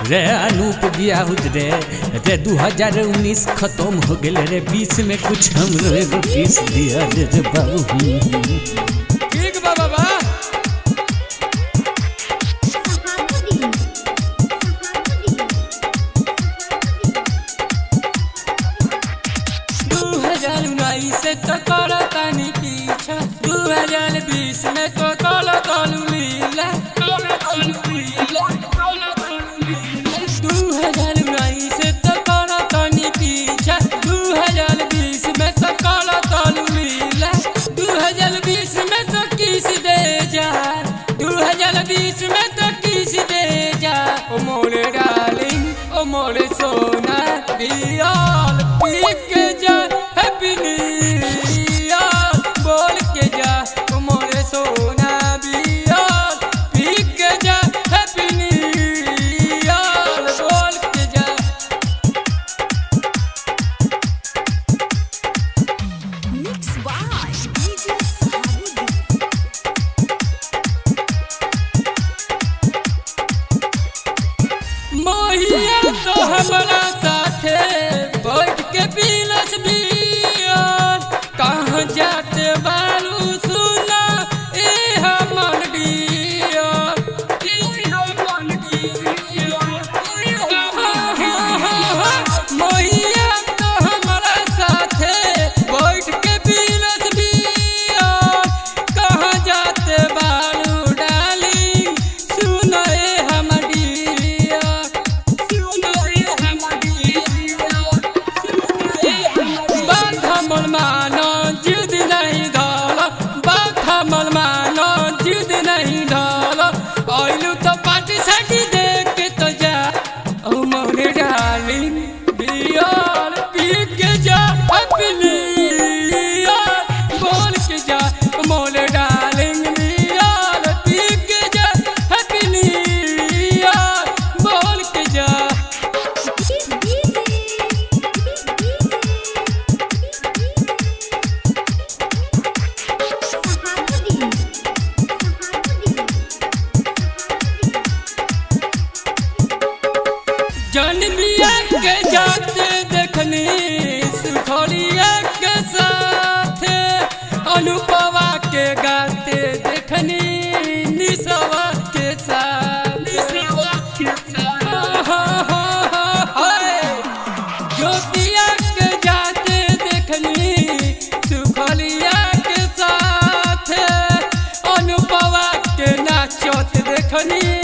रे अनूप बियाहुत रे 2019 खत्म हो गेल रे 20 में कुछ हमरो एगो किस दिया रे बाबू। ठीक बा बाबा। से तो करो तानी पीछा 2020 में तो करो तालू लीला 2019 से तो करो तानी पीछा 2020 में तो करो तालू लीला 2020 में तो किस दे जा 2020 में तो किस दे जा ओ मोरे डार्लिंग ओ मोरे सोना बियाल पी के जा हैप्पी तो हमारा साथे बैठ के पीलस बियर कहाँ जाते बालू सुना ए हमन डियर मोहिया तो हमारा साथे बैठ के पीलस बियर कहाँ जाते बालू डाली सुना ए हमन जिद नहीं ढाला आइलू तो पार्टी साटी देख के तो जा ओ मोरे डार्लिंग बियार पी के जा अपनी बोल के जा मोरे डार्लिंग बियार पी के जा अपनी बोल के जा। जनमिया के जाते देखनी सुखोलिया के साथ अनुपवा के गाते देखनी निसवा के साथ ज्योतिया के जाते देखनी सुखोलिया के साथ अनुपवा के नाचत देखनी